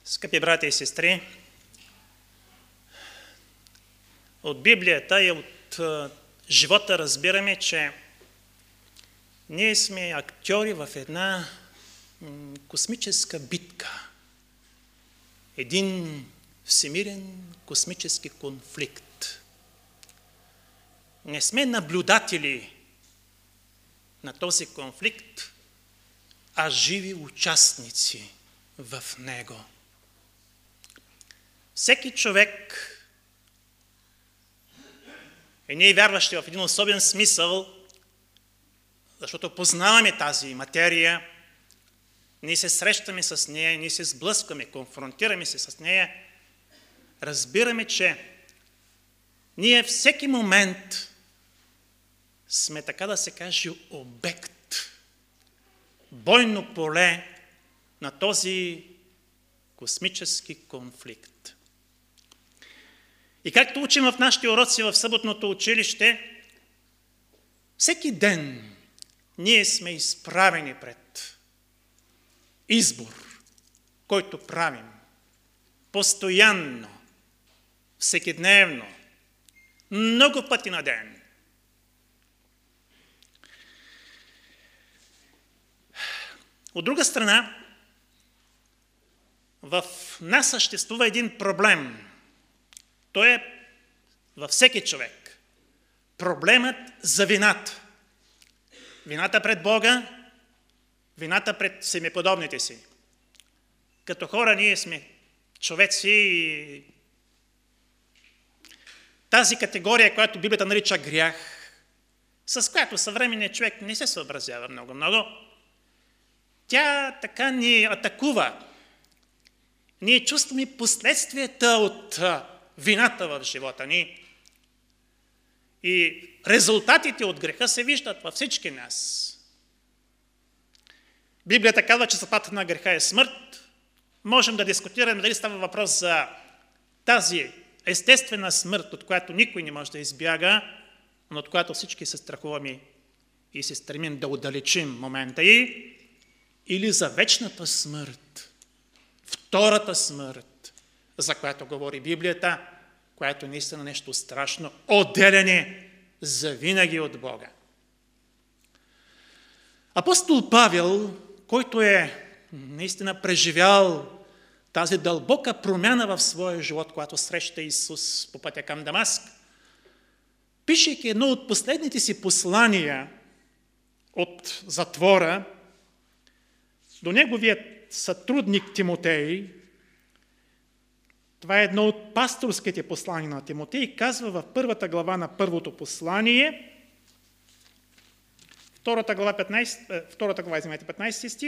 Скъпи брати и сестри, от Библията и от живота разбираме, че ние сме актьори в една космическа битка. Един всемирен космически конфликт. Не сме наблюдатели на този конфликт, а живи участници в него. Всеки човек, и ние вярващи в един особен смисъл, защото познаваме тази материя, ние се срещаме с нея, ние се сблъскваме, конфронтираме се с нея, разбираме, че ние всеки момент сме, така да се каже, обект, бойно поле на този космически конфликт. И както учим в нашите уроци в съботното училище, всеки ден ние сме изправени пред избор, който правим постоянно, всекидневно, много пъти на ден. От друга страна, в нас съществува един проблем. Той е във всеки човек. Проблемът за вината. Вината пред Бога, вината пред семиподобните си. Като хора ние сме човеци и тази категория, която Библията нарича грях, с която съвременният човек не се съобразява много-много, тя така ни атакува. Ние чувстваме последствията от вината в живота ни. И резултатите от греха се виждат във всички нас. Библията казва, че заплатата на греха е смърт. Можем да дискутираме дали става въпрос за тази естествена смърт, от която никой не може да избяга, но от която всички се страхуваме и се стремим да удалечим момента и, или за вечната смърт, втората смърт, за която говори Библията, която е наистина нещо страшно, отделяне завинаги от Бога. Апостол Павел, който е наистина преживял тази дълбока промяна в своя живот, когато среща Исус по пътя към Дамаск, пишейки едно от последните си послания от затвора до неговият сътрудник Тимотей, това е едно от пасторските послания на Тимотей, казва в първата глава на първото послание, втората глава, 15 стих,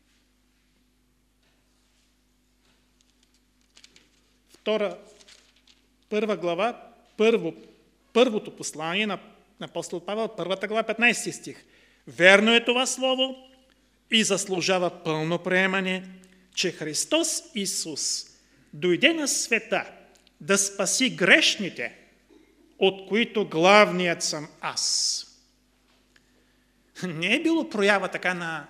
първа глава, първото послание на апостол Павел, първата глава, 15 стих. Верно е това слово и заслужава пълно приемане, че Христос Исус дойде на света да спаси грешните, от които главният съм аз. Не е било проява така на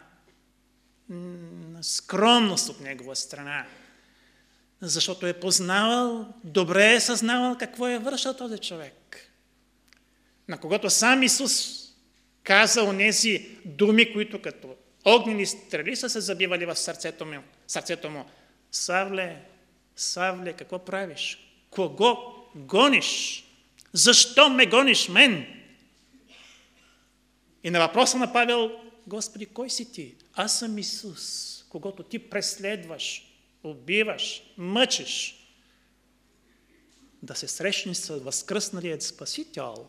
скромност от негова страна, защото е познавал, добре е съзнавал какво е вършил този човек, на когото сам Исус каза онези думи, които като огнени стрели са се забивали в сърцето му. Савле, какво правиш? Кого гониш? Защо ме гониш мен? И на въпроса на Павел, Господи, кой си ти? Аз съм Исус, когото ти преследваш, убиваш, мъчиш. Да се срещнеш с възкръсналият Спасител,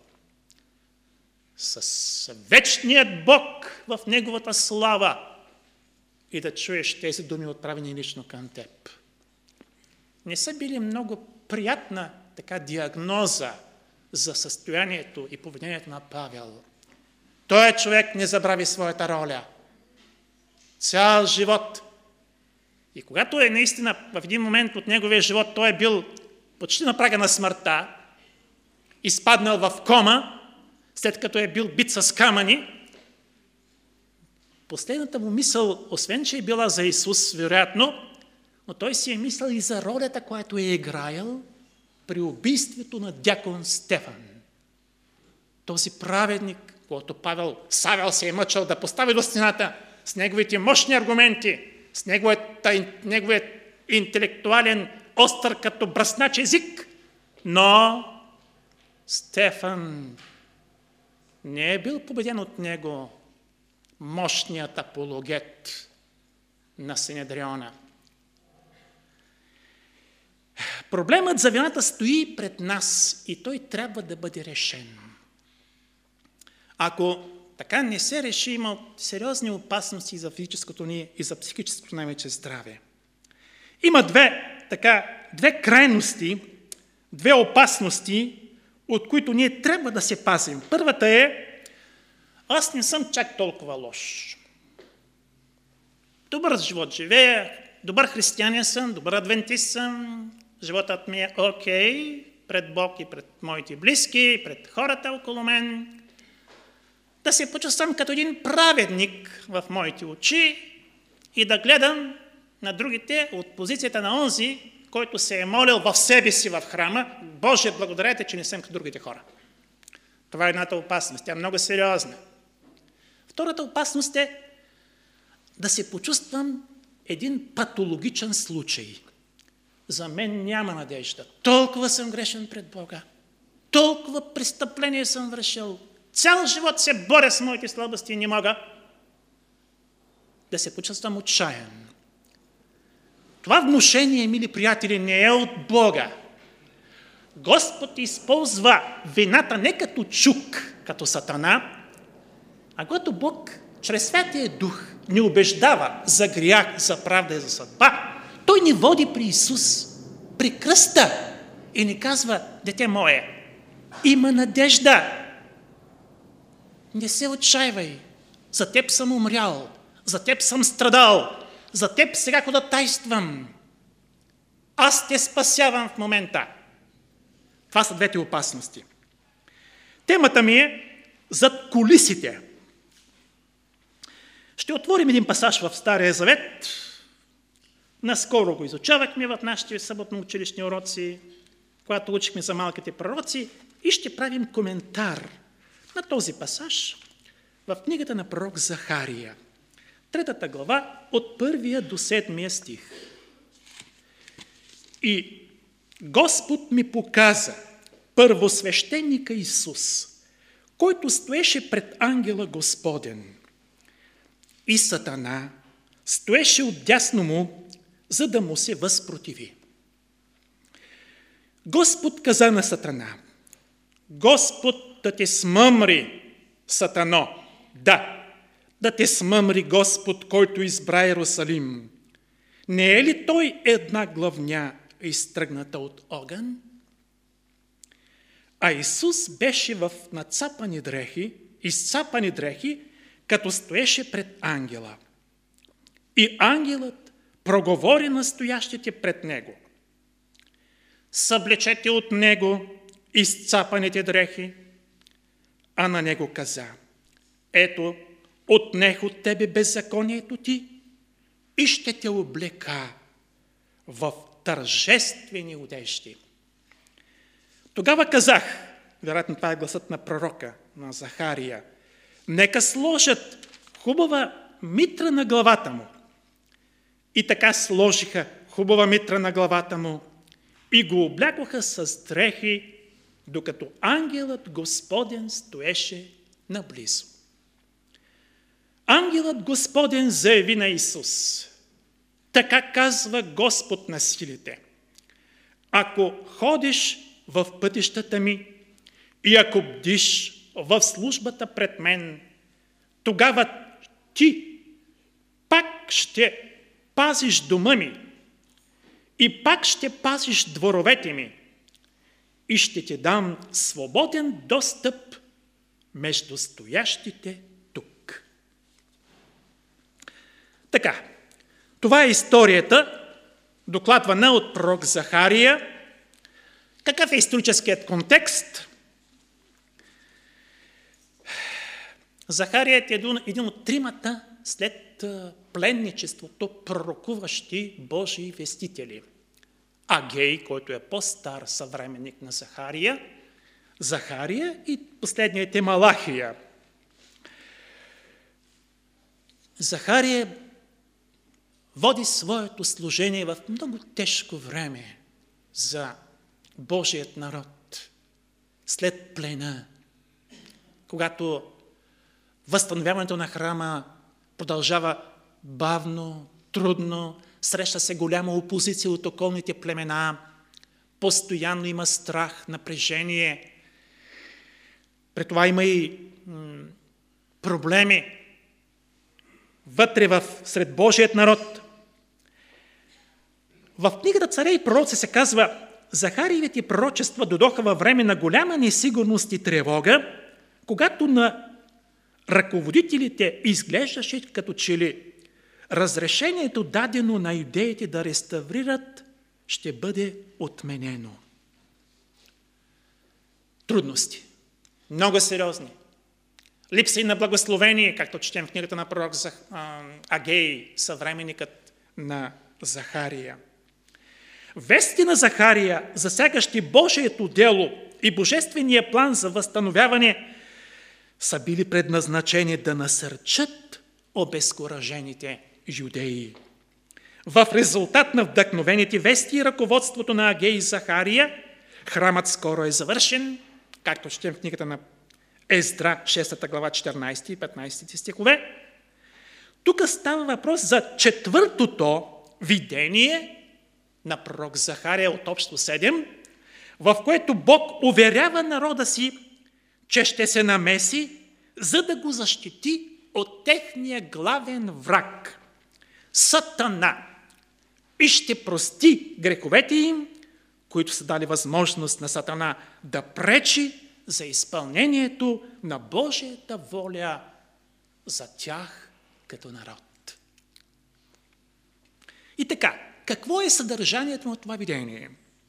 с вечният Бог в Неговата слава и да чуеш тези думи, отправени лично към теб. Не са били много приятна така диагноза за състоянието и поведението на Павел. Той човек не забрави своята роля. Цял живот. И когато е наистина в един момент от неговия живот, той е бил почти на прага на смъртта, изпаднал в кома, след като е бил бит с камъни, последната му мисъл, освен че е била за Исус, вероятно, но той си е мислил и за ролята, която е играел при убийството на дякон Стефан. Този праведник, който Павел Савел се е мъчал да постави до стената с неговите мощни аргументи, с неговият интелектуален, остър като бръснач език, но Стефан не е бил победен от него мощният апологет на Синедриона. Проблемът за вината стои пред нас и той трябва да бъде решен. Ако така не се реши, има сериозни опасности за физическото ни и за психическото най-вече здраве. Има две крайности, две опасности, от които ние трябва да се пазим. Първата е: аз не съм чак толкова лош. Добър живот живея, добър християнин съм, добър адвентист съм, животът ми е окей пред Бог и пред моите близки, пред хората около мен. Да се почувствам като един праведник в моите очи и да гледам на другите от позицията на онзи, който се е молил в себе си в храма: Боже, благодарете, че не съм като другите хора. Това е едната опасност. Тя е много сериозна. Втората опасност е да се почувствам един патологичен случай. За мен няма надежда. Толкова съм грешен пред Бога. Толкова престъпление съм вършил. Цял живот се боря с моите слабости и не мога да се почувствам отчаян. Това внушение, мили приятели, не е от Бога. Господ използва вината не като чук, като Сатана, а когато Бог чрез Святия Дух ни убеждава за грях, за правда и за съдба, Той ни води при Исус, при кръста и ни казва: дете мое, има надежда. Не се отчаивай. За теб съм умрял, за теб съм страдал, за теб сега ходатайствам. Аз те спасявам в момента. Това са двете опасности. Темата ми е зад кулисите. Ще отворим един пасаж в Стария Завет. Наскоро го изучавахме в нашите съботно-училищни уроци, когато учихме за малките пророци, и ще правим коментар на този пасаж в книгата на пророк Захария, 3 глава, от 1 до 7 стих. И Господ ми показа първосвещеника Исус, който стоеше пред ангела Господен. И Сатана стоеше отдясно му, за да му се възпротиви. Господ каза на Сатана: Господ да те смъмри, Сатано, да те смъмри Господ, който избра Иерусалим. Не е ли той една главня, изтръгната от огън? А Исус беше в изцапани дрехи, като стоеше пред ангела. И ангелът проговори на стоящите пред него: съблечете от него изцапаните дрехи. А на него каза: ето, отнех от тебе беззаконието ти и ще те облека в тържествени одежди. Тогава казах, вероятно това е гласът на пророка, на Захария: нека сложат хубава митра на главата му. И така сложиха хубава митра на главата му и го облякоха с дрехи, докато ангелът Господен стоеше наблизо. Ангелът Господен заяви на Исус: така казва Господ на силите: ако ходиш в пътищата ми и ако бдиш в службата пред мен, тогава ти пак ще пазиш дома ми и пак ще пазиш дворовете ми и ще ти дам свободен достъп между стоящите тук. Така, това е историята, докладвана от пророк Захария. Какъв е историческият контекст? Захария е един от тримата след пленничеството пророкуващи Божии вестители. Агей, който е по-стар съвременник на Захария и последният е Малахия. Захария води своето служение в много тежко време за Божият народ. След плена, когато възстановяването на храма продължава бавно, трудно, среща се голяма опозиция от околните племена, постоянно има страх, напрежение. При това има и проблеми вътре сред Божият народ. В книгата Царе и пророци се казва: Захариевите пророчества дойдоха във време на голяма несигурност и тревога, когато на ръководителите изглеждаше като че ли разрешението дадено на юдеите да реставрират ще бъде отменено. Трудности. Много сериозни. Липса и на благословение, както четем в книгата на пророк Агей, съвременникът на Захария. Вестите на Захария, засягащи Божието дело и божествения план за възстановяване, са били предназначени да насърчат обезкуражените юдеи. В резултат на вдъхновените вести и ръководството на Агей и Захария, храмът скоро е завършен, както четем в книгата на Ездра, 6 глава, 14 и 15 стихове. Тук става въпрос за четвъртото видение на пророк Захария от общо 7, в което Бог уверява народа си, че ще се намеси, за да го защити от техния главен враг – Сатана, и ще прости греховете им, които са дали възможност на Сатана да пречи за изпълнението на Божията воля за тях като народ. И така, какво е съдържанието на това видение?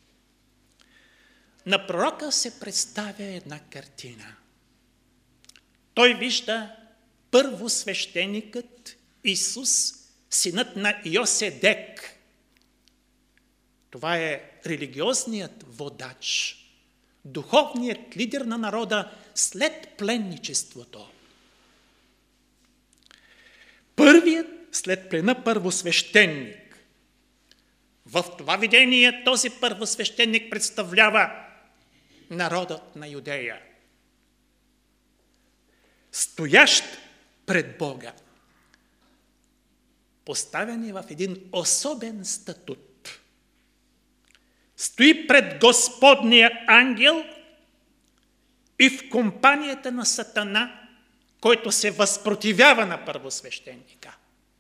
На пророка се представя една картина. Той вижда първосвещеникът Исус, синът на Йоседек. Това е религиозният водач, духовният лидер на народа след пленничеството. Първият след плена първосвещеник. В това видение този първосвещеник представлява народът на Юдея, стоящ пред Бога, поставен е в един особен статут. Стои пред Господния ангел и в компанията на Сатана, който се възпротивява на първосвещеника.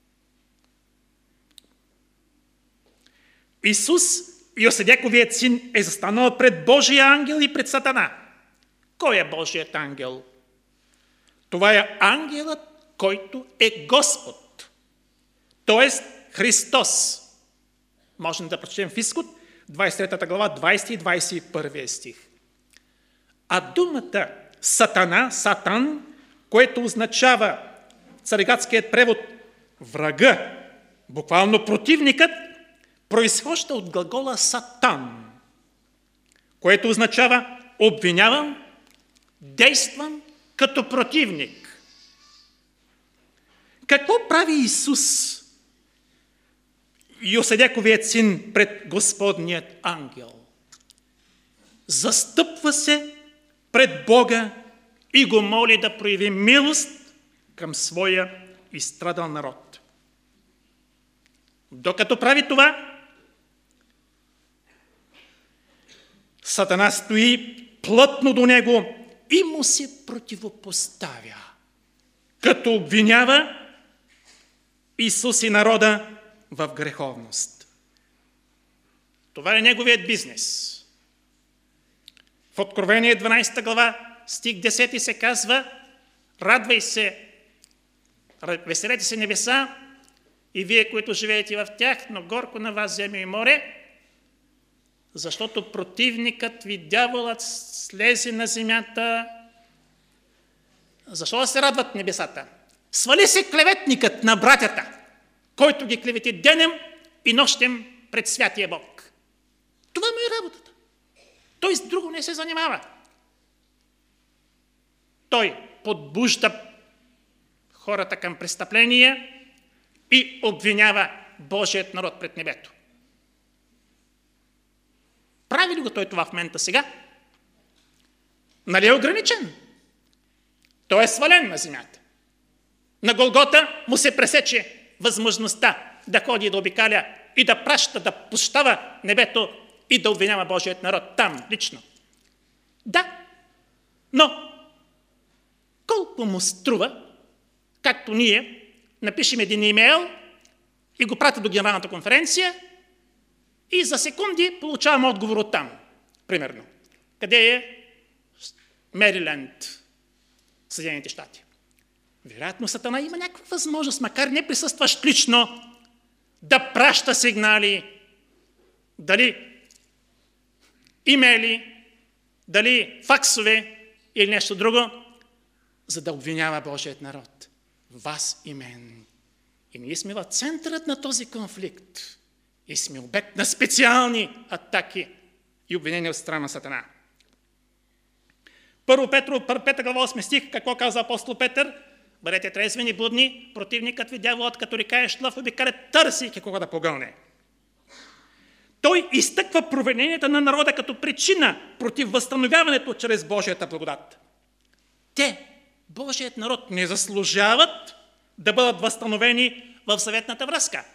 Исус, Йоседековият син, е застанал пред Божия ангел и пред Сатана. Кой е Божият ангел? Това е ангелът, който е Господ, т.е. Христос. Можем да прочетем в Изход, 23 глава, 20 и 21 стих. А думата Сатана, Сатан, което означава цареградският превод врага, буквално противникът, произхожда от глагола Сатан, което означава обвинявам, действам като противник. Какво прави Исус, Йоседековият син, пред Господният ангел? Застъпва се пред Бога и го моли да прояви милост към своя изстрадал народ. Докато прави това, Сатана стои плътно до него и му се противопоставя, като обвинява Исус и народа в греховност. Това е неговият бизнес. В Откровение 12 глава, стих 10 се казва: радвай се, веселете се небеса и вие, които живеете в тях, но горко на вас земя и море, защото противникът ви, дяволът, слезе на земята. Защо да се радват небесата? Свали се клеветникът на братята. който ги клевети денем и нощем пред святия Бог. Това му е работата. Той с друго не се занимава. Той подбужда хората към престъпления и обвинява Божият народ пред небето. Прави ли го той това в момента сега? Нали е ограничен? Той е свален на земята. На Голгота му се пресече възможността да ходи и да обикаля и да праща, да пущава небето и да обвинява Божият народ там, лично. Да, но колко му струва, както ние напишем един имейл и го пратя до Генералната конференция и за секунди получавам отговор от там, примерно. Къде е Мериленд, Съединените щати? Вероятно Сатана има някаква възможност, макар не присъстващ лично, да праща сигнали, дали имейли, дали факсове или нещо друго, за да обвинява Божият народ. Вас и мен. И ние сме в центърът на този конфликт. И сме обект на специални атаки и обвинения от страна на Сатана. Първо Петро, 5 глава 8 стих, какво каза апостол Петър? Бъдете трезвени, будни, противникът ви дяволът, като рекаещ лъв, обикаля, търсейки кого да погълне. Той изтъква провиненията на народа като причина против възстановяването чрез Божията благодат. Те, Божият народ, не заслужават да бъдат възстановени в съветната връзка.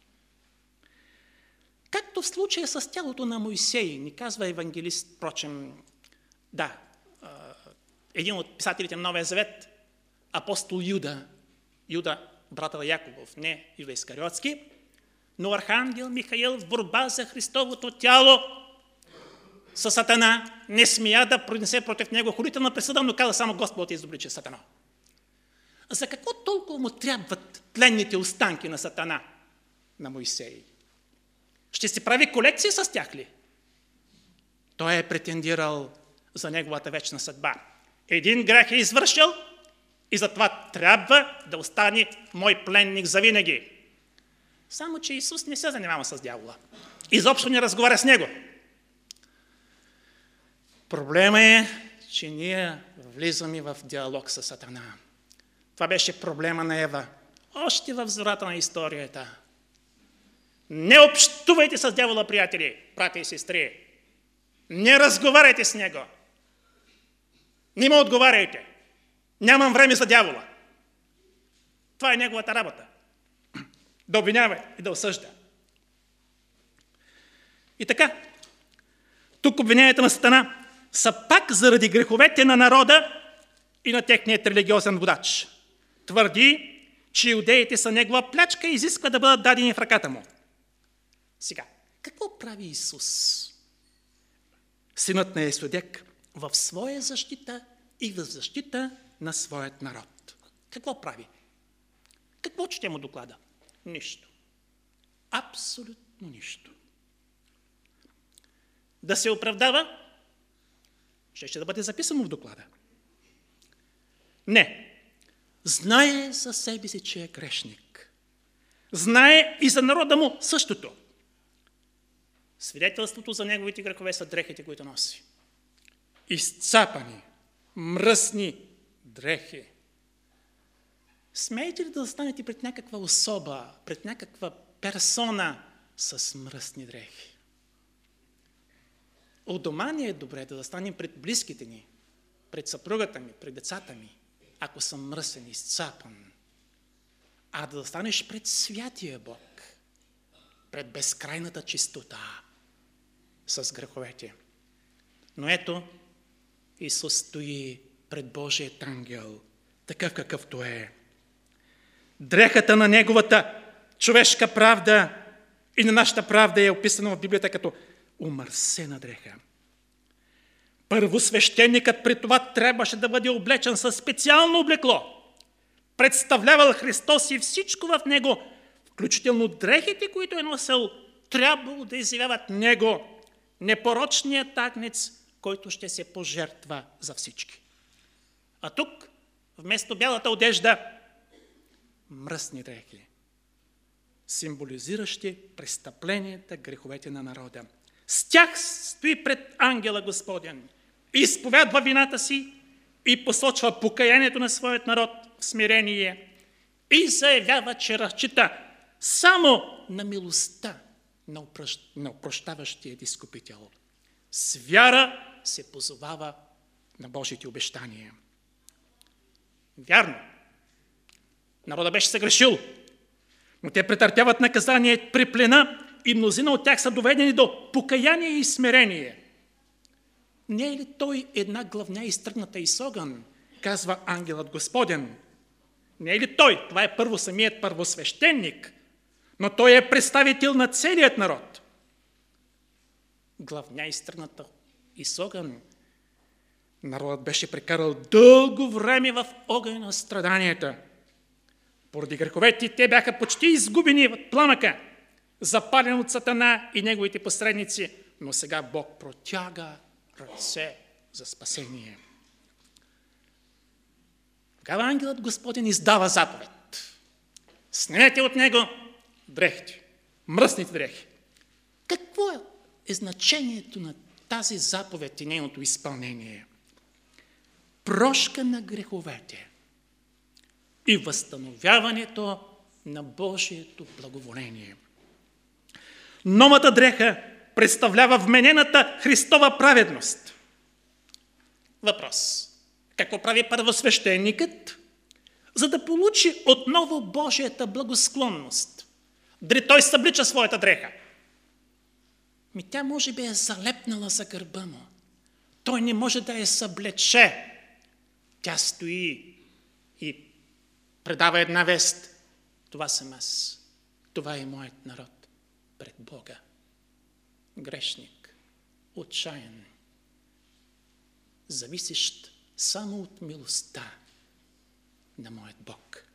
Както в случая с тялото на Моисей, ни казва евангелист, впрочем, да, един от писателите на Новия Завет, апостол Юда, братът на Яковов, не Юда Искариотски, но архангел Михаил в борба за Христовото тяло със Сатана не смея да произнесе против него охулителна присъда, но каза само Господ изобличи Сатана. За какво толкова му трябват тленните останки на Сатана, на Моисей? Ще се прави колекция с тях ли? Той е претендирал за неговата вечна съдба. Един грях е извършил и затова трябва да остане мой пленник завинаги. Само че Исус не се занимава с дявола. Изобщо не разговаря с него. Проблема е, че ние влизаме в диалог с Сатана. Това беше проблема на Ева. Още в зората на историята. Не общувайте с дявола, приятели, братя и сестри. Не разговаряйте с него. Не му отговаряйте. Нямам време за дявола. Това е неговата работа. Да обвинява и да осъжда. И така, тук обвиненията на Сатана са пак заради греховете на народа и на техният религиозен водач. Твърди, че иудеите са негова плячка и изисква да бъдат дадени в ръката му. Сега, какво прави Исус? Синът на Есодек в своя защита и в защита на своят народ. Какво прави? Какво чете му доклада? Нищо. Абсолютно нищо. Да се оправдава, ще да бъде записано в доклада. Не. Знае за себе си, че е грешник. Знае и за народа му същото. Свидетелството за неговите грехове са дрехите, които носи. Изцапани, мръсни дрехи. Смеете ли да застанете пред някаква особа, пред някаква персона с мръсни дрехи? У дома ни е добре да застанем пред близките ни, пред съпругата ми, пред децата ми, ако съм мръсен, изцапан. А да застанеш пред святия Бог, пред безкрайната чистота с греховете. Но ето, Исус стои пред Божият ангел, такъв какъвто е. Дрехата на неговата човешка правда и на нашата правда е описана в Библията като омърсена дреха. Първосвещеникът при това трябваше да бъде облечен със специално облекло. Представлявал Христос и всичко в него, включително дрехите, които е носил, трябвало да изявяват него, непорочният агнец, който ще се пожертва за всички. А тук, вместо бялата одежда, мръсни дрехи. символизиращи престъпленията, греховете на народа. С тях стои пред ангела Господен, изповядва вината си и посочва покаянието на своят народ в смирение и заявява, че разчита само на милостта на опрощаващия изкупител. С вяра се позовава на Божите обещания. Вярно, народа беше съгрешил, но те претърпяват наказание при плена и мнозина от тях са доведени до покаяние и смирение. Не е ли той една главня изтръгната из огън, казва ангелът Господен? Не е ли той? Това е първо самият първосвещеник, но той е представител на целият народ. Главня изтръгната из огън. Народът беше прекарал дълго време в огъня на страданията. Поради греховете те бяха почти изгубени от пламъка, запален от Сатана и неговите посредници, но сега Бог протяга ръце за спасение. Тогава ангелът Господен издава заповед. Снемете от него дрехите, мръсните дрехи. Какво е значението на тази заповед и нейното изпълнение? Прошка на греховете и възстановяването на Божието благоволение. Новата дреха представлява вменената Христова праведност. Въпрос. Какво прави първосвещеникът, за да получи отново Божията благосклонност? Дали той съблича своята дреха? Тя може би е залепнала за гърба му. Той не може да я съблече. Тя стои и предава една вест. Това съм аз. Това е моят народ пред Бога. Грешник, отчаян, зависещ само от милостта на моят Бог.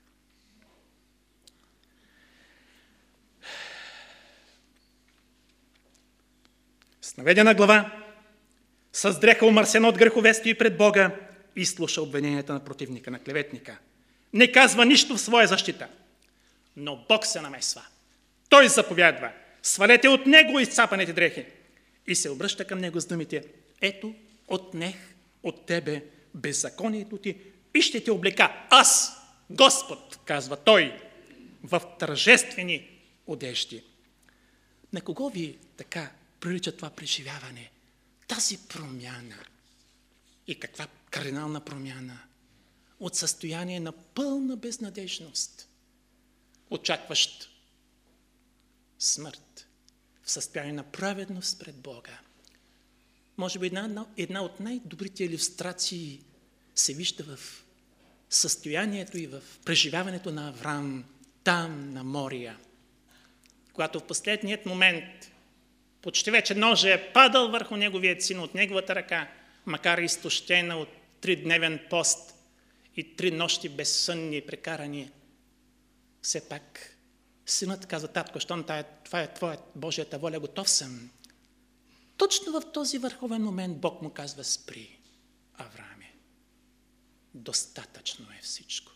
С наведена глава, с дреха омърсена от грехове стои пред Бога и слуша обвиненията на противника, на клеветника. Не казва нищо в своя защита, но Бог се намесва. Той заповядва: свалете от него изцапаните дрехи. И се обръща към него с думите: ето, отнех от тебе беззаконието ти и ще те облека. Аз, Господ, казва той, в тържествени одежди. На кого ви така прилича това преживяване? Тази промяна. И каква кардинална промяна? От състояние на пълна безнадежност, очакващ смърт, в състояние на праведност пред Бога. Може би една от най-добрите илюстрации се вижда в състоянието и в преживяването на Авраам там, на Мория. Когато в последният момент почти вече ножа е падал върху неговият син от неговата ръка, макар изтощена от 3-дневен пост и 3 нощи безсънни прекарани, все пак синът казва: татко, щом това е твоя Божията воля, готов съм. Точно в този върховен момент Бог му казва: спри, Аврааме. Достатъчно е всичко.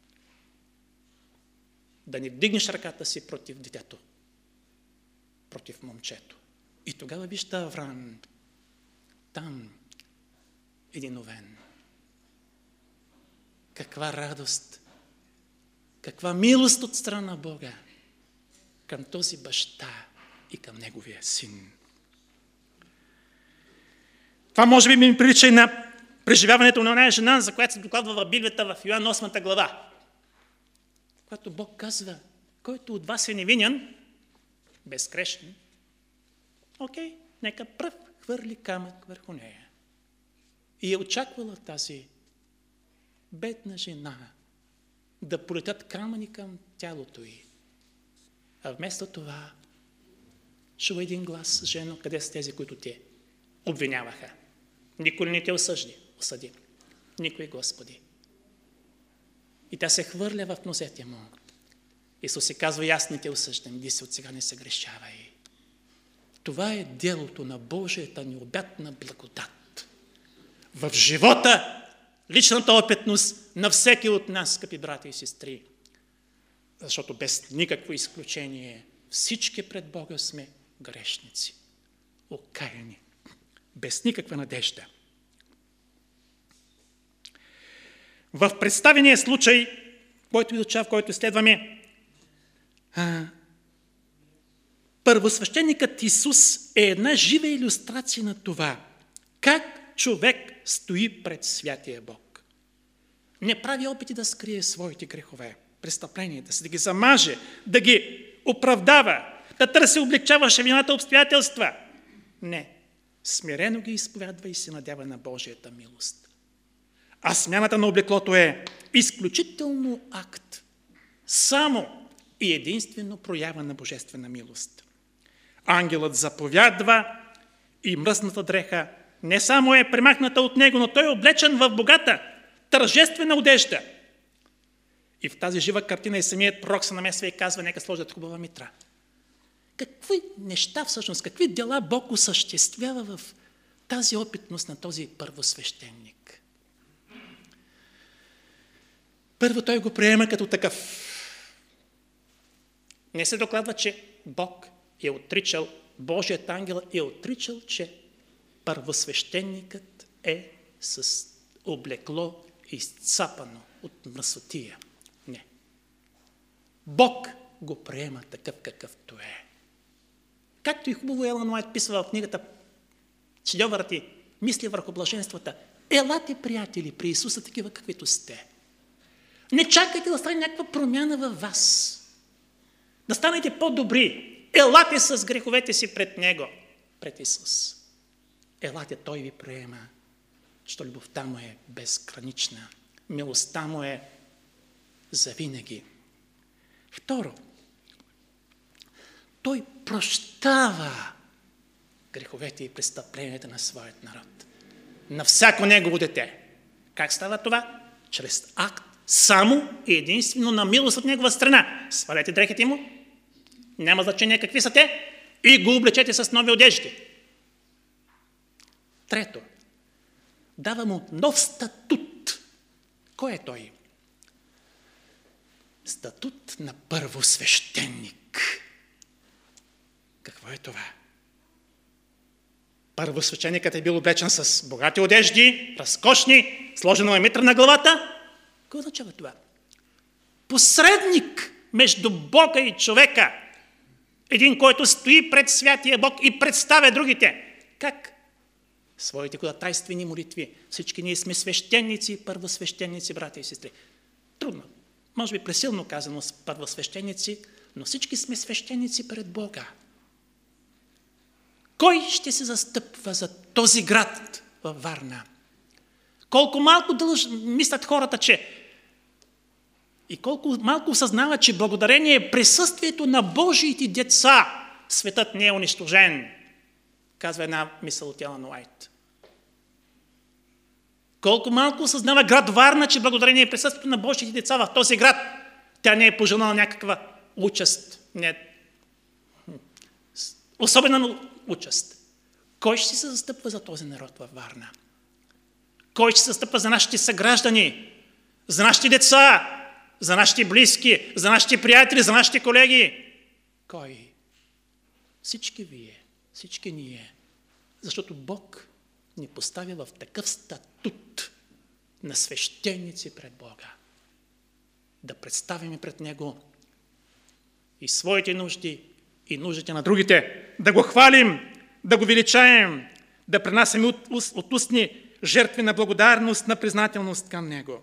Да не вдигнеш ръката си против детето, против момчето. И тогава вижда Авраам там, единовен. Каква радост, каква милост от страна на Бога към този баща и към неговия син. Това може би ми прилича и на преживяването на една жена, за която се докладва в Библията в Йоан 8 глава. Когато Бог казва: който от вас е невинен, безгрешен, окей, нека пръв хвърли камък върху нея. И е очаквала тази бедна жена да полетят камъни към тялото й. А вместо това чува един глас: жено, къде са тези, които те обвиняваха? Никой не те осъди. Никой, Господи. И тя се хвърля в нозете му. Исус се казва: аз не те осъждам, иди се от сега, не се грешавай. Това е делото на Божията необятна благодат в живота, личната опитност на всеки от нас, скъпи брати и сестри. Защото без никакво изключение всички пред Бога сме грешници, окаяни, без никаква надежда. В представения случай, който изучава, който изследваме, първосвещеникът Исус е една жива илюстрация на това, как човек стои пред святия Бог. Не прави опити да скрие своите грехове, престъпленията си, да ги замаже, да ги оправдава, да търси облегчаваща вината обстоятелства. Не. Смирено ги изповядва и се надява на Божията милост. А смяната на облеклото е изключително акт, само и единствено проява на божествена милост. Ангелът заповядва и мръсната дреха не само е премахната от него, но той е облечен в богата, тържествена одежда. И в тази жива картина и самият пророк се намесва и казва: нека сложат хубава митра. Какви неща всъщност, какви дела Бог осъществява в тази опитност на този първосвещеник? Първо той го приема като такъв. Не се докладва, че Бог е отричал, Божият ангел е отричал, че първосвещеникът е с облекло изцапано от мръсотия. Не. Бог го приема такъв какъвто е. Както и хубаво Елън Уайт писва в книгата шедьовърът и мисли върху блаженствата: елате, приятели, при Исуса такива каквито сте. Не чакайте да стане някаква промяна във вас. Да станете по-добри. Елате с греховете си пред Него, пред Исус. Елате, Той ви приема, защото любовта Му е безгранична. Милостта Му е завинаги. Второ, Той прощава греховете и престъпленията на своят народ. На всяко Негово дете. Как става това? Чрез акт само и единствено на милост от Негова страна. Свалете дрехите Му, няма значение какви са те, и го облечете с нови одежди. Трето, дава му нов статут. Кой е той? Статут на първосвещеник. Какво е това? Първосвещеникът е бил облечен с богати одежди, разкошни, сложена е митра на главата. Какво означава това? Посредник между Бога и човека. Един, който стои пред святия Бог и представя другите. Как? Своите ходатайствени молитви. Всички ние сме свещеници, първосвещеници, брати и сестри. Трудно. Може би пресилно казано с първосвещеници, но всички сме свещеници пред Бога. Кой ще се застъпва за този град във Варна? Колко малко мислят хората, че и колко малко осъзнават, че благодарение присъствието на Божиите деца светът не е унищожен, казва една мисъл от Елън Уайт. Колко малко осъзнава град Варна, че благодарение присъствието на Божиите деца в този град тя не е пожелана някаква участ. Не. Особена участ. Кой ще се застъпва за този народ във Варна? Кой ще се застъпва за нашите съграждани, за нашите деца, за нашите близки, за нашите приятели, за нашите колеги? Кой? Всички вие, всички ние. Защото Бог ни поставя в такъв статут на свещеници пред Бога. Да представим пред Него и своите нужди, и нуждите на другите. Да го хвалим, да го величаем, да пренасяме от устни жертви на благодарност, на признателност към Него.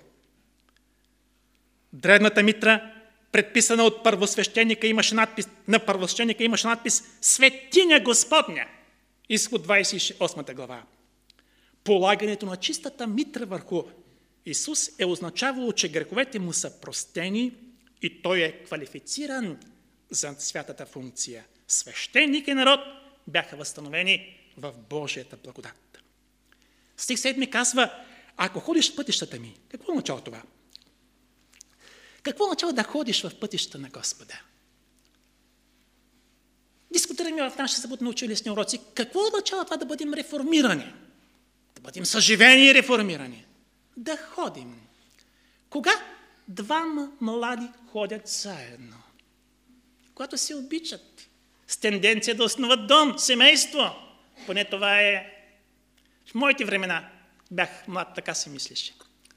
Древната митра, предписана от първосвещеника, имаше надпис Светиня Господня. Изход 28 глава. Полагането на чистата митра върху Исус е означавало, че греховете му са простени и той е квалифициран за святата функция. Свещеник и народ бяха възстановени в Божията благодат. Стих 7 казва: ако ходиш в пътищата ми, какво означава това? Какво означава да ходиш в пътищата на Господа? Дискутираме в нашите съботни училищни уроци какво означава това да бъдем реформирани, да бъдем съживени и реформирани. Да ходим. Кога двама млади ходят заедно, когато се обичат, с тенденция да основат дом, семейство. Поне това е в моите времена. Бях млад, така се мислеше.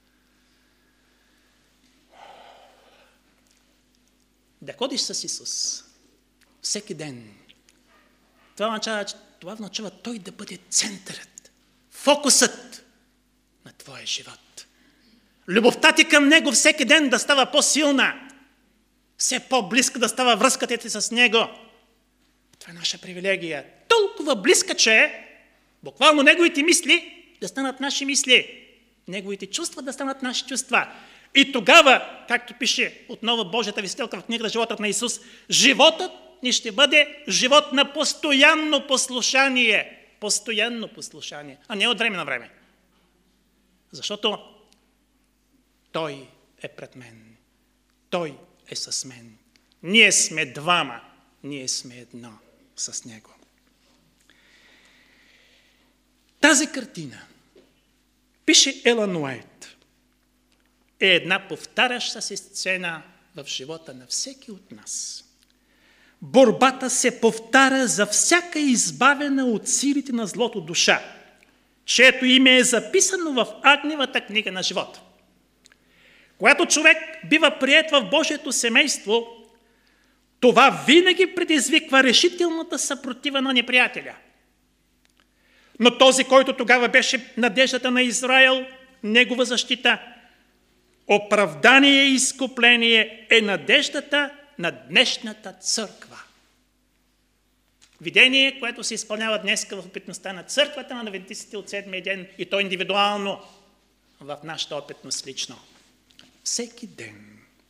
Да ходиш с Исус всеки ден, това означава Той да бъде центърът, фокусът на твоя живот. Любовта ти към Него всеки ден да става по-силна, все по-близка да става връзката ти с Него. Това е наша привилегия. Толкова близка, че буквално Неговите мисли да станат наши мисли, Неговите чувства да станат наши чувства. И тогава, както пише отново Божията вестителка в книгата Животът на Исус, животът ни ще бъде живот на постоянно послушание. Постоянно послушание, а не от време на време. Защото Той е пред мен. Той е с мен. Ние сме двама. Ние сме едно с Него. Тази картина, пише Елън Уайт, е една повтаряща се сцена в живота на всеки от нас. Борбата се повтаря за всяка избавена от силите на злото душа, чието име е записано в Агневата книга на живота. Когато човек бива приет в Божието семейство, това винаги предизвиква решителната съпротива на неприятеля. Но този, който тогава беше надеждата на Израел, негова защита, оправдание и изкупление е надеждата на днешната църква. Видение, което се изпълнява днес в опитността на църквата на адвентистите от седмия ден и то индивидуално в нашата опитност лично. Всеки ден.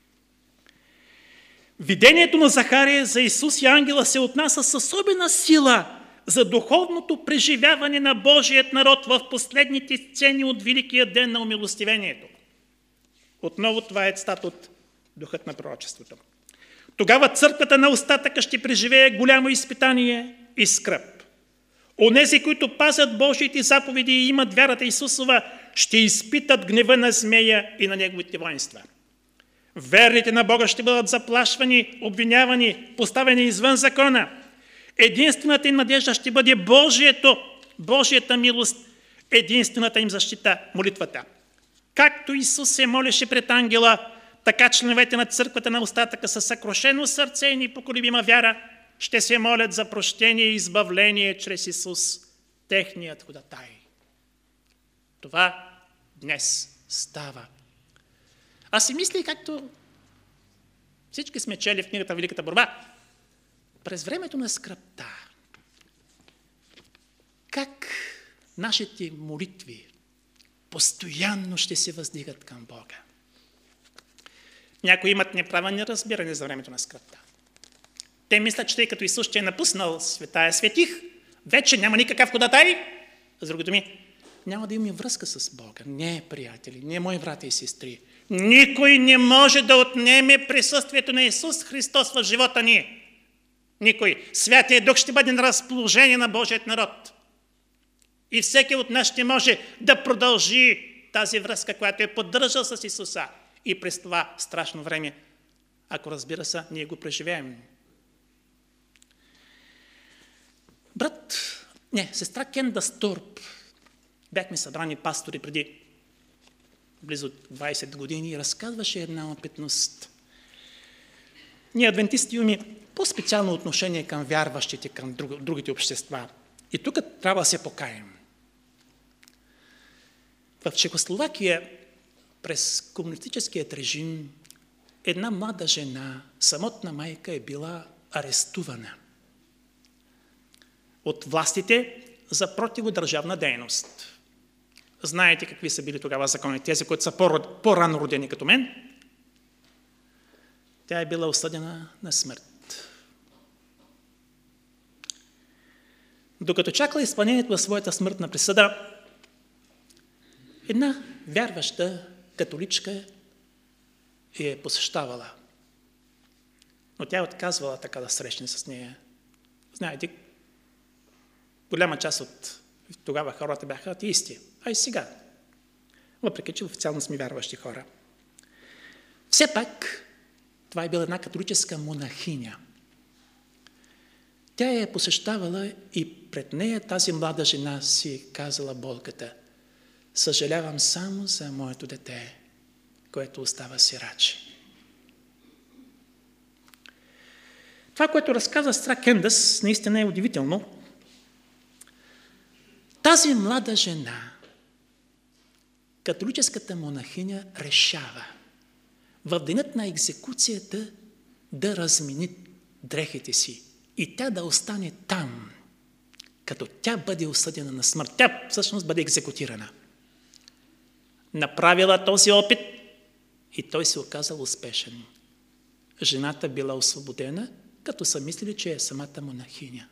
Видението на Захария за Исус и ангела се отнася с особена сила за духовното преживяване на Божият народ в последните сцени от Великия ден на умилостивението. Отново това е цитат от Духът на пророчеството. Тогава църквата на остатъка ще преживее голямо изпитание и скръб. Онези, които пазят Божиите заповеди и имат вярата Исусова, ще изпитат гнева на змея и на неговите воинства. Верните на Бога ще бъдат заплашвани, обвинявани, поставени извън закона. Единствената им надежда ще бъде Божията милост, единствената им защита, молитвата. Както Исус се молеше пред ангела, така членовете на църквата на остатъка със съкрушено сърце и непоколебима вяра ще се молят за прощение и избавление чрез Исус, техният ходатай. Това днес става. Аз си мисля, както всички сме чели в книгата Великата борба, през времето на скръбта, как нашите молитви постоянно ще се въздигат към Бога. Някои имат неправилно разбиране за времето на скръбта. Те мислят, че тъй като Исус ще е напуснал светая светих, вече няма никакъв ходатай. С други думи, няма да имаме връзка с Бога. Не, приятели, не мои брати и сестри. Никой не може да отнеме присъствието на Исус Христос в живота ни. Никой. Святия Дух ще бъде на разположение на Божият народ. И всеки от нас ще може да продължи тази връзка, която е поддържал с Исуса. И през това страшно време, ако разбира се, ние го преживеем. Сестра Кенда Стурп, бяхме събрани пастори преди близо 20 години и разказваше една опитност. Ние адвентисти имаме по-специално отношение към вярващите, към другите общества. И тук трябва да се покаем. В Чехословакия през комунистическият режим една млада жена, самотна майка, е била арестувана от властите за противодържавна дейност. Знаете какви са били тогава закони, тези, които са по-рано родени като мен. Тя е била осъдена на смърт. Докато чакала изпълнението на своята смъртна присъда, една вярваща католичка е посещавала. Но тя е отказвала така да срещне с нея. Знаете, голяма част от тогава хората бяха атеисти, а и сега. Въпреки че официално сме вярващи хора. Все пак, това е била една католическа монахиня. Тя я посещавала и пред нея тази млада жена си казала болката: съжалявам само за моето дете, което остава сираче. Това, което разказва сестра Кендъс, наистина е удивително. Тази млада жена, католическата монахиня, решава в денят на екзекуцията да размени дрехите си и тя да остане там, като тя бъде осъдена на смърт. Тя всъщност бъде екзекутирана. Направила този опит и той се оказал успешен. Жената била освободена, като са мислили, че е самата монахиня.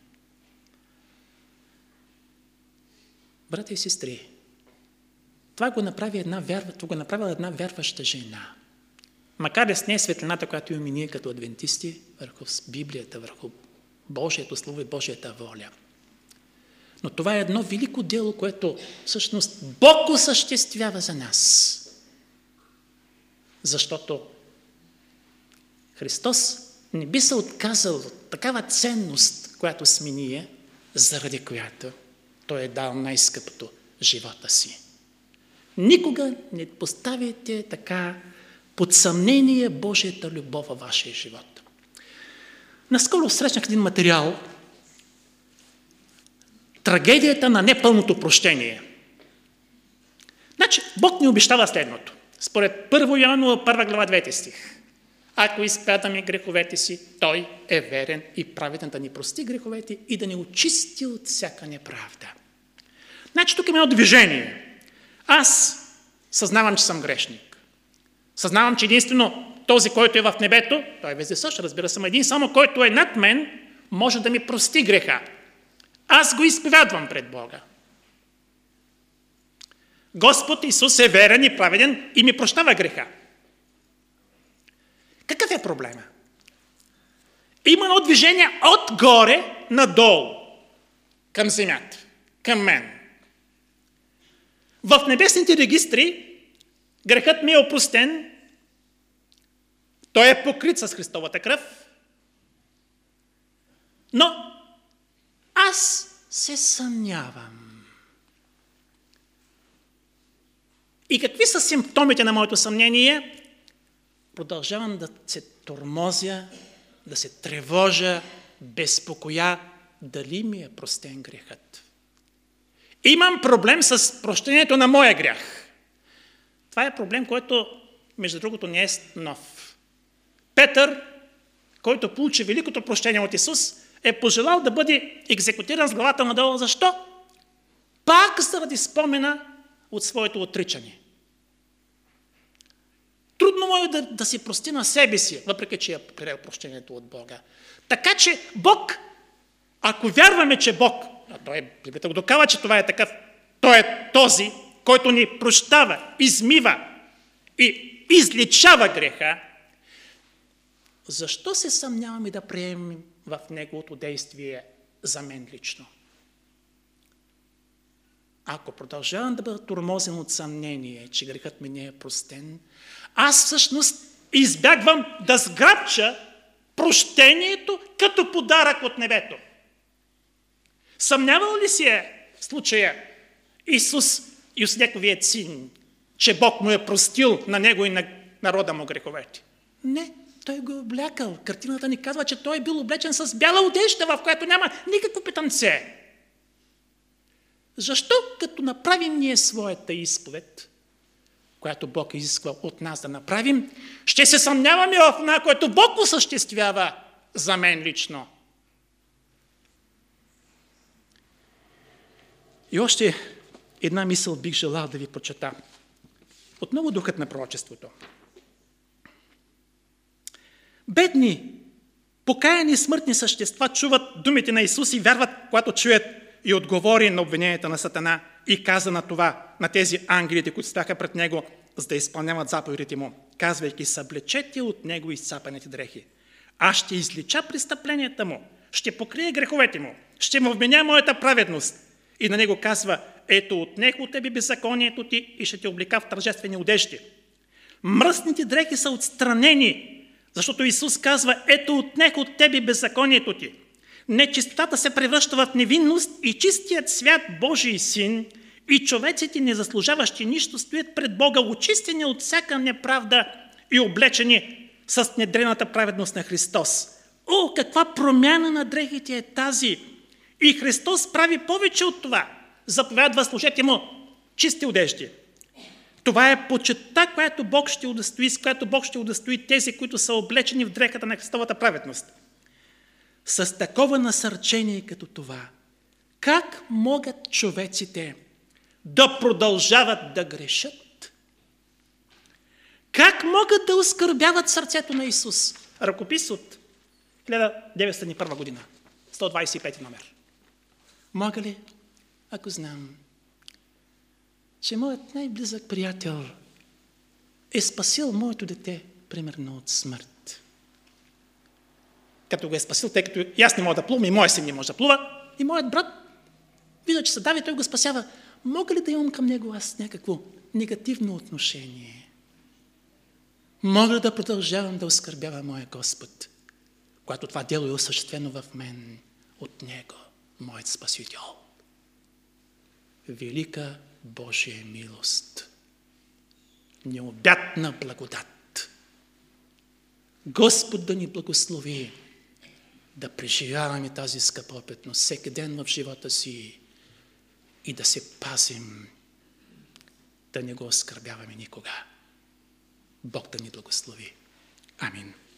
Брати и сестри, това го направила една вярваща жена. Макар да не е светлината, която имаме ние като адвентисти, върху Библията, върху Божието Слово и Божията воля. Но това е едно велико дело, което всъщност Бог осъществява за нас. Защото Христос не би се отказал от такава ценност, която сме ние, заради която Той е дал най-скъпото – живота си. Никога не поставяйте така под съмнение Божията любов във вашия живот. Наскоро срещнах един материал трагедията на непълното прощение. Значи, Бог ни обещава следното. Според 1 Йоанова 1 глава 9 стих. Ако изповядаме греховете си, Той е верен и праведен да ни прости греховете и да ни очисти от всяка неправда. Значи, тук има едно движение. Аз съзнавам, че съм грешник. Съзнавам, че единствено този, който е в небето, той е вездесъщ, разбира се, един само, който е над мен, може да ми прости греха. Аз го изповядвам пред Бога. Господ Исус е верен и праведен и ми прощава греха. Какъв е проблема? Има едно движение отгоре надолу, към земята, към мен. В небесните регистри грехът ми е опростен, той е покрит с Христовата кръв, но аз се съмнявам. И какви са симптомите на моето съмнение? Продължавам да се тормозя, да се тревожа, безпокоя, дали ми е простен грехът. Имам проблем с прощението на моя грях. Това е проблем, който, между другото, не е нов. Петър, който получи великото прощение от Исус, е пожелал да бъде екзекутиран с главата надолу. Защо? Пак заради спомена от своето отричане. Трудно му е да си прости на себе си, въпреки че е приел прощението от Бога. Така че Бог, ако вярваме, че Бог, а той Библията го доказва, че това е такъв, той е този, който ни прощава, измива и изличава греха, защо се съмняваме да приемем в неговото действие за мен лично? Ако продължавам да бъда тормозен от съмнение, че грехът ми не е простен, аз всъщност избягвам да сграбча прощението като подарък от небето. Съмнявал ли си в случая Исус Йосиековият син, че Бог му е простил на него и на народа му греховете? Не, той го е облякал. Картината ни казва, че той е бил облечен с бяла одежда, в която няма никакво питънце. Защо, като направим ние своята изповед, която Бог изисква от нас да направим, ще се съмняваме в това, което Бог осъществява за мен лично? И още една мисъл бих желал да ви прочета. Отново духът на пророчеството. Бедни, покаяни смъртни същества чуват думите на Исус и вярват, когато чуят и отговори на обвиненията на Сатана и каза на това, на тези ангелите, които стаха пред него, за да изпълняват заповедите му, казвайки: съблечете от него изцапаните дрехи. Аз ще излича престъпленията му, ще покрия греховете му, ще му вменя моята праведност. И на него казва: ето, отнех от тебе беззаконието ти и ще те облека в тържествени одежди. Мръсните дрехи са отстранени, защото Исус казва: ето отнех от тебе беззаконието ти. Нечистотата се превръща в невинност и чистият свят Божий син и човеците, незаслужаващи нищо, стоят пред Бога, очистени от всяка неправда и облечени с недрената праведност на Христос. О, каква промяна на дрехите е тази! И Христос прави повече от това. Заповядва: служете му чисти одежди. Това е почетта, която Бог ще удостои, с която Бог ще удостои тези, които са облечени в дрехата на Христовата праведност. С такова насърчение като това, как могат човеците да продължават да грешат? Как могат да оскърбяват сърцето на Исус? Ръкопис от 1901 година, 125 номер. Мога ли, ако знам, че моят най-близък приятел е спасил моето дете, примерно, от смърт. Като го е спасил, тъй като и аз не мога да плувам, и моят син не може да плува, и моят брат вижда, че се дави, той го спасява. Мога ли да имам към него аз някакво негативно отношение? Мога да продължавам да оскърбявам моя Господ, когато това дело е осъществено в мен от Него, моят Спасител. Велика Божия милост, необятна благодат. Господ да ни благослови да преживяваме тази скъпопетност всеки ден в живота си и да се пазим, да не го оскърбяваме никога. Бог да ни благослови. Амин.